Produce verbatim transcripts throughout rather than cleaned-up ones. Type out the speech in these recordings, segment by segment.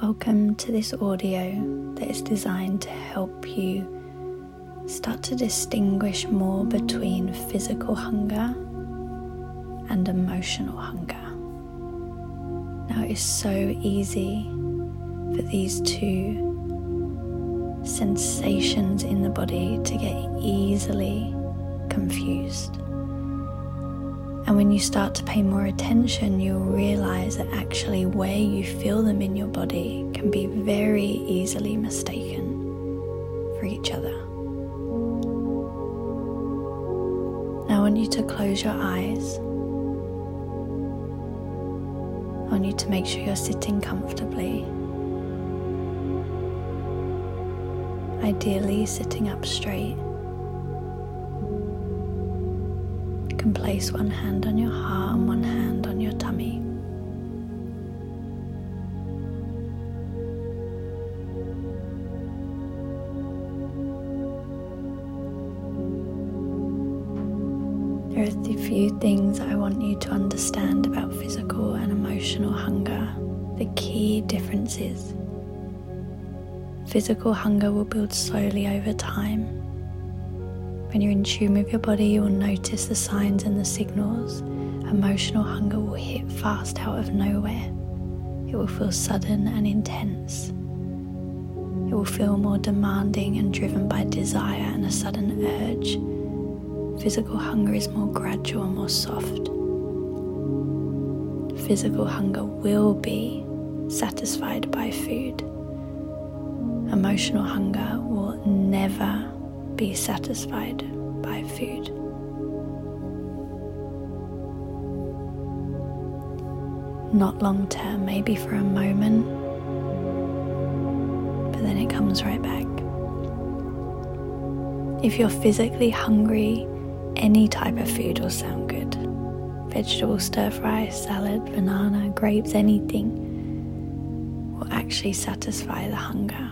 Welcome to this audio that is designed to help you start to distinguish more between physical hunger and emotional hunger. Now, it is so easy for these two sensations in the body to get easily confused. And when you start to pay more attention, you'll realize that actually where you feel them in your body can be very easily mistaken for each other. Now I want you to close your eyes. I want you to make sure you're sitting comfortably. Ideally sitting up straight. You can place one hand on your heart and one hand on your tummy. There are a few things I want you to understand about physical and emotional hunger. The key difference is physical hunger will build slowly over time. When you're in tune with your body, you will notice the signs and the signals. Emotional hunger will hit fast out of nowhere. It will feel sudden and intense. It will feel more demanding and driven by desire and a sudden urge. Physical hunger is more gradual and more soft. Physical hunger will be satisfied by food. Emotional hunger will never be satisfied by food. Not long term, maybe for a moment, but then it comes right back. If you're physically hungry, any type of food will sound good. Vegetable stir fry, salad, banana, grapes, anything will actually satisfy the hunger.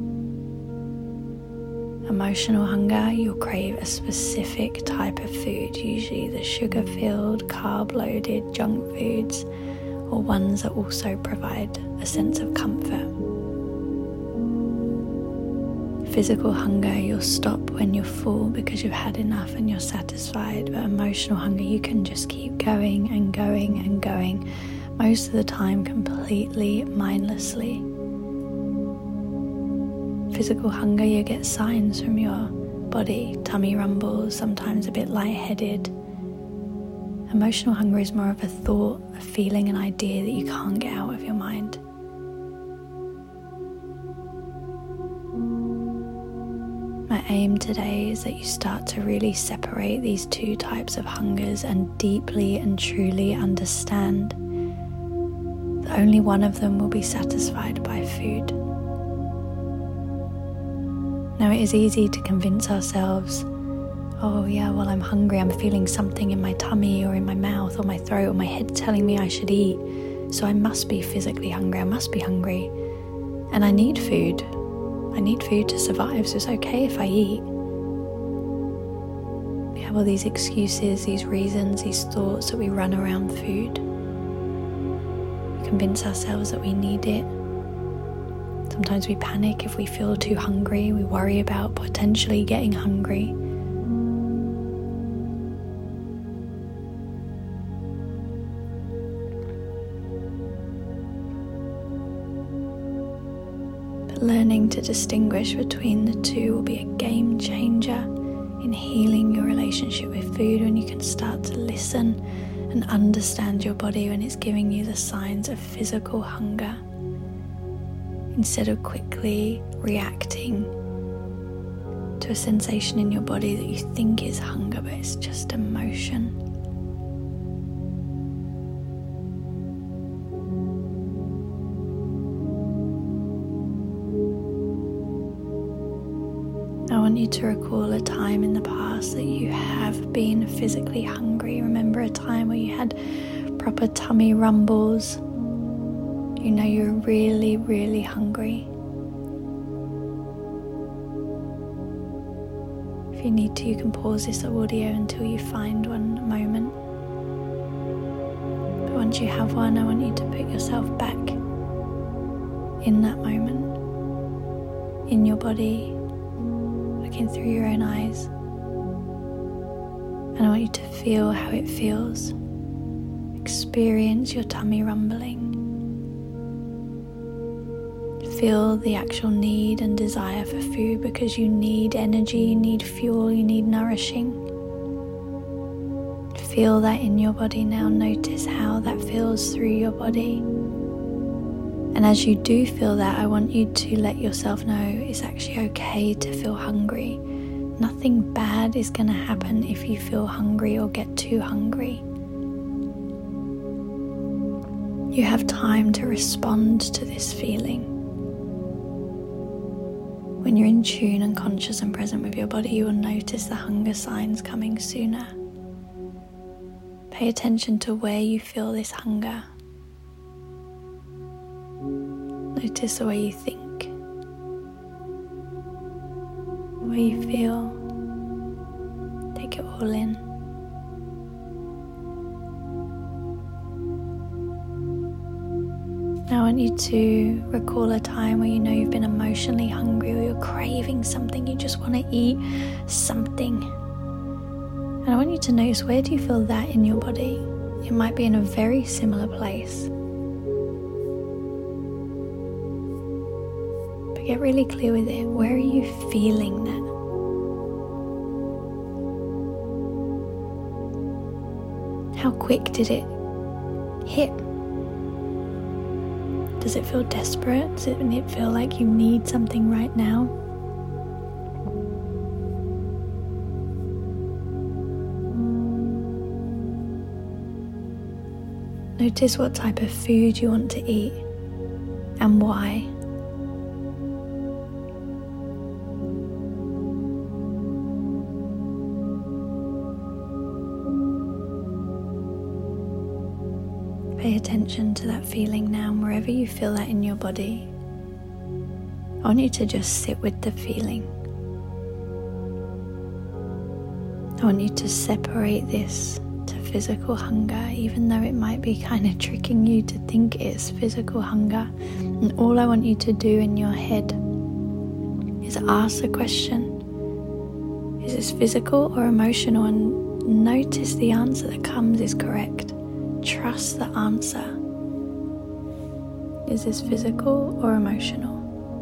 Emotional hunger, you'll crave a specific type of food, usually the sugar-filled, carb-loaded junk foods, or ones that also provide a sense of comfort. Physical hunger, you'll stop when you're full because you've had enough and you're satisfied, but emotional hunger, you can just keep going and going and going, most of the time completely mindlessly. Physical hunger, you get signs from your body, tummy rumbles, sometimes a bit lightheaded. Emotional hunger is more of a thought, a feeling, an idea that you can't get out of your mind. My aim today is that you start to really separate these two types of hungers and deeply and truly understand that only one of them will be satisfied by food. Now, it is easy to convince ourselves, oh yeah, well, I'm hungry, I'm feeling something in my tummy or in my mouth or my throat or my head telling me I should eat, so I must be physically hungry, I must be hungry, and I need food. I need food to survive, so it's okay if I eat. We have all these excuses, these reasons, these thoughts that we run around food. We convince ourselves that we need it. Sometimes we panic if we feel too hungry. We worry about potentially getting hungry. But learning to distinguish between the two will be a game changer in healing your relationship with food, when you can start to listen and understand your body when it's giving you the signs of physical hunger, instead of quickly reacting to a sensation in your body that you think is hunger, but it's just emotion. I want you to recall a time in the past that you have been physically hungry. Remember a time where you had proper tummy rumbles. You know you're really, really hungry. If you need to, you can pause this audio until you find one moment. But once you have one, I want you to put yourself back in that moment, in your body, looking through your own eyes. And I want you to feel how it feels. Experience your tummy rumbling. Feel the actual need and desire for food, because you need energy, you need fuel, you need nourishing. Feel that in your body now. Notice how that feels through your body. And as you do feel that, I want you to let yourself know it's actually okay to feel hungry. Nothing bad is going to happen if you feel hungry or get too hungry. You have time to respond to this feeling. When you're in tune and conscious and present with your body, you will notice the hunger signs coming sooner. Pay attention to where you feel this hunger. Notice the way you think, the way you feel. Take it all in. Now I want you to recall a time where you know you've been emotionally hungry, or you're craving something, you just want to eat something. And I want you to notice, where do you feel that in your body? It might be in a very similar place. But get really clear with it. Where are you feeling that? How quick did it hit? Does it feel desperate? Does it feel like you need something right now? Notice what type of food you want to eat and why. Pay attention to that feeling now, and wherever you feel that in your body, I want you to just sit with the feeling. I want you to separate this to physical hunger, even though it might be kind of tricking you to think it's physical hunger. And all I want you to do in your head is ask the question, is this physical or emotional? And notice the answer that comes is correct. Trust the answer. Is this physical or emotional?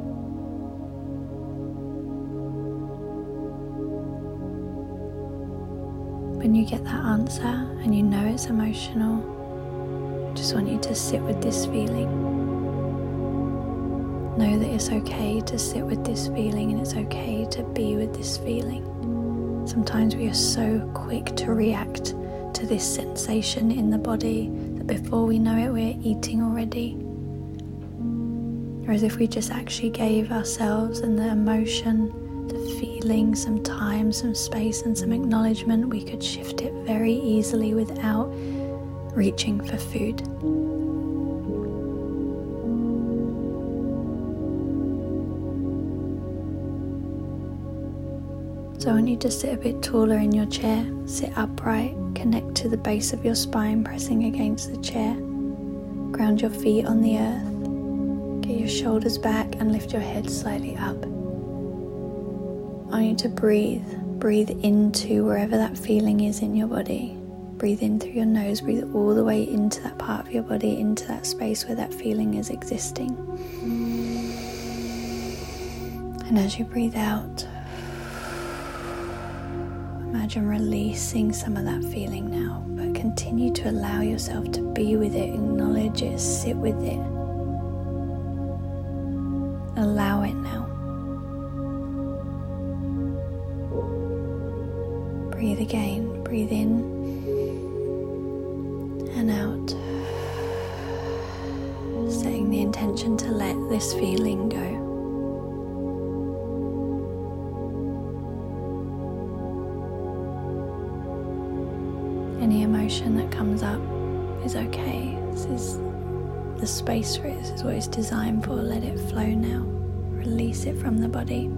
When you get that answer and you know it's emotional, I just want you to sit with this feeling. Know that it's okay to sit with this feeling, and it's okay to be with this feeling. Sometimes we are so quick to react to this sensation in the body that before we know it, we're eating already. Whereas if we just actually gave ourselves and the emotion, the feeling, some time, some space and some acknowledgement, we could shift it very easily without reaching for food. So I want you to sit a bit taller in your chair. Sit upright, connect to the base of your spine, pressing against the chair. Ground your feet on the earth. Get your shoulders back and lift your head slightly up. I want you to breathe. Breathe into wherever that feeling is in your body. Breathe in through your nose. Breathe all the way into that part of your body, into that space where that feeling is existing. And as you breathe out, imagine releasing some of that feeling now, but continue to allow yourself to be with it, acknowledge it, sit with it. Allow it now. Breathe again, breathe in and out. Setting the intention to let this feeling go. Any emotion that comes up is okay. This is the space for it. This is what it's designed for. Let it flow now. Release it from the body.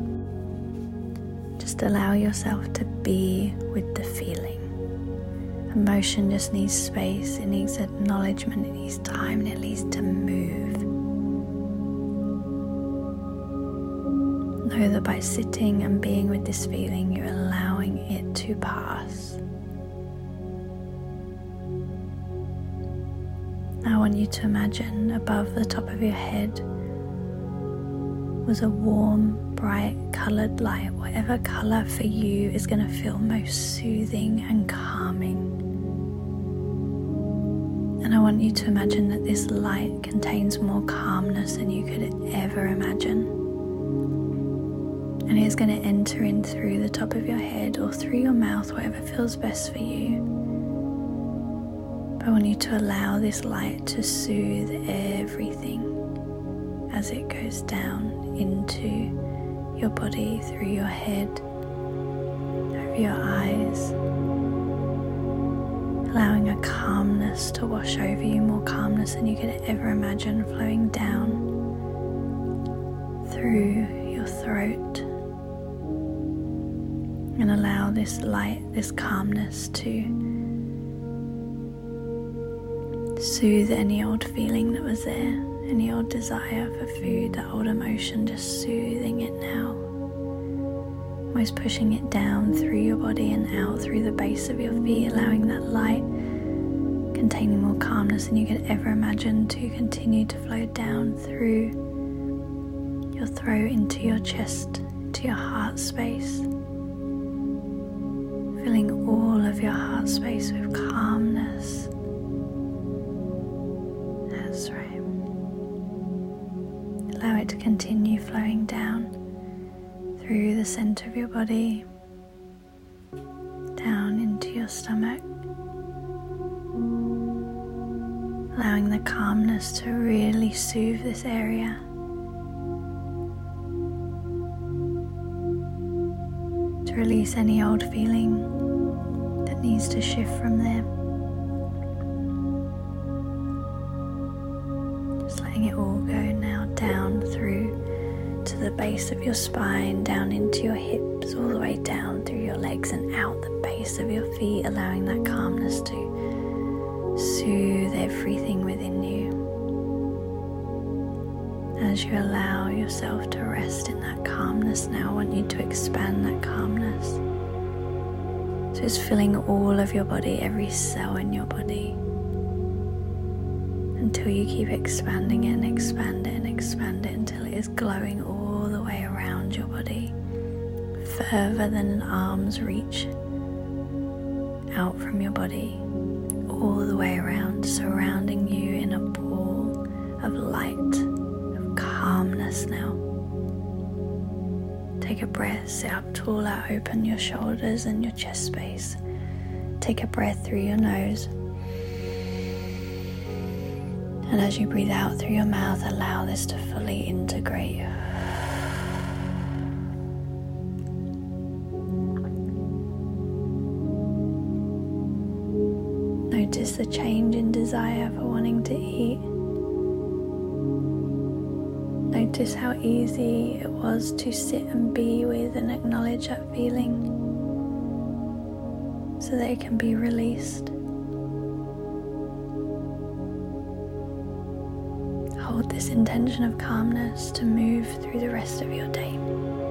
Just allow yourself to be with the feeling. Emotion just needs space, it needs acknowledgement, it needs time, and it needs to move. Know that by sitting and being with this feeling, you're allowing it to pass. Now I want you to imagine above the top of your head was a warm, bright, coloured light, whatever colour for you is going to feel most soothing and calming. And I want you to imagine that this light contains more calmness than you could ever imagine. And it's going to enter in through the top of your head or through your mouth, whatever feels best for you. But I want you to allow this light to soothe everything as it goes down into your body, through your head, over your eyes, allowing a calmness to wash over you, more calmness than you could ever imagine, flowing down through your throat. And allow this light, this calmness to soothe any old feeling that was there, any old desire for food, that old emotion, just soothing it now. Almost pushing it down through your body and out through the base of your feet, allowing that light containing more calmness than you could ever imagine to continue to flow down through your throat into your chest, into your heart space. Filling all of your heart space with calmness. That's right. Allow it to continue flowing down through the center of your body, down into your stomach. Allowing the calmness to really soothe this area. To release any old feeling that needs to shift from there. Just letting it all go now down through to the base of your spine, down into your hips, all the way down through your legs and out the base of your feet, allowing that calmness to soothe everything within you. As you allow yourself to rest in that calmness now, I want you to expand that calmness. So it's filling all of your body, every cell in your body, until you keep expanding it and expand it and expand it until it is glowing all the way around your body, further than an arm's reach out from your body, all the way around, surrounding you in a ball of light, of calmness now. Take a breath, sit up tall, out, open your shoulders and your chest space. Take a breath through your nose. And as you breathe out through your mouth, allow this to fully integrate. Notice the change in desire for wanting to eat. Notice how easy it was to sit and be with and acknowledge that feeling so that it can be released. Hold this intention of calmness to move through the rest of your day.